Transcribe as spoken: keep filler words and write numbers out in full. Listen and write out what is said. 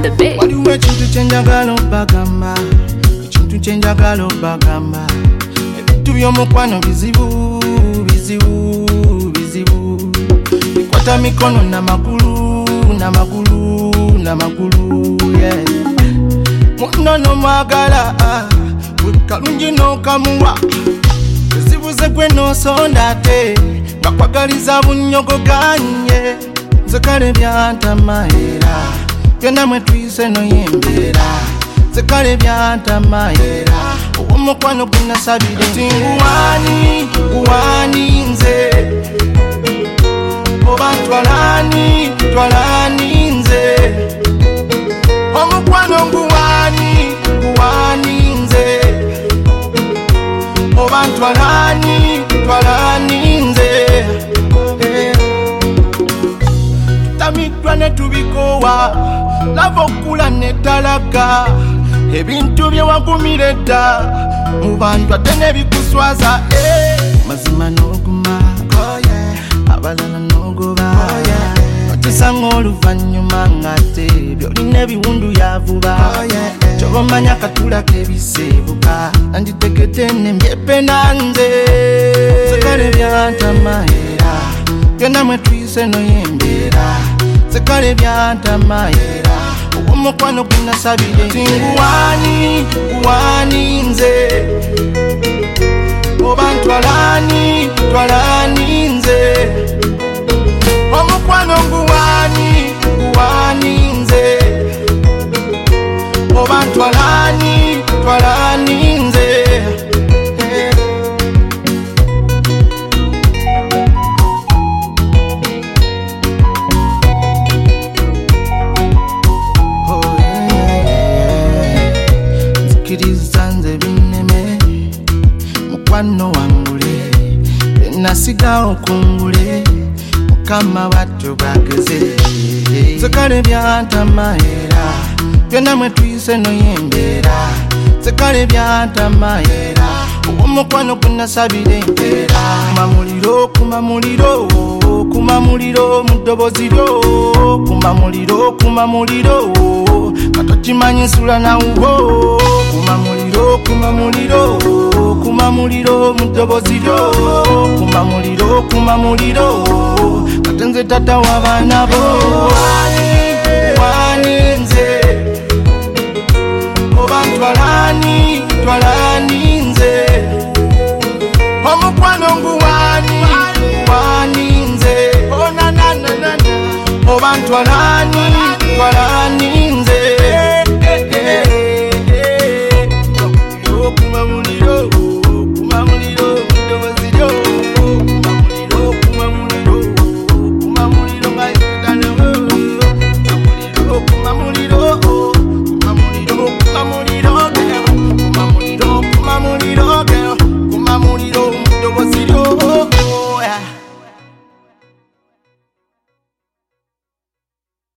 the beat. Waliwo ekintu kyenjagala obbagamba, ekintu kyenjagala obbagamba, ebintu by'omukwano bizibu bizibu bizibu, bikwata mikono n'amagulu n'amagulu n'amagulu, yeah. Muno n'omwagala buli kalungi n'okamuwa, ezibuze gwe n'osonda ate nga kwagaliza bunyogoganye, nze kale byantama era byonna mwe tuyise no yembeera, nze kale byantama era omukwano gunasabire nti nguwani nguwani nze oba ntwalani twalani nze, omukwano nguwani nguwani nze oba ntwalani twalani nze, tutamiddwa ne tubikowa lava okula ne talaga, ebintu bye wagumira edda mu bantu ate ne bikuswaza, mazima n'oguma abalala n'ogoba, otisanga oluvannyuma ng'ate byolina ebiwundu yavuba, kyoba omanya katula kebiseebuka nanditegedde ne mbyepe nanze, nze kale byantama era byonna mwe tuyise no yembeera, nze kale byantama era omukwano gunasabire nti nguwani nguwani nze oba ntwalani twalani nze, omukwano nguwani nguwani nze oba ntwalani twalani nze, nze bineme mukwano wangule benasiga okungule mukama wattu bageze, nze kale byantama era byonna mwe tuyise no yembeera, nze kale byantama era omukwano gunasabire empeera, kuma muliro kuma muliro kuma muliro mu ddoboozi lyo, kuma muliro kuma muliro katokimanyi nsula nawubo, kuma muliro kuma muliro kuma muliro mu ddoboozi lyo, kuma muliro kuma muliro kate nze tata w'abaana bo, wani nze oba ntwalani twalani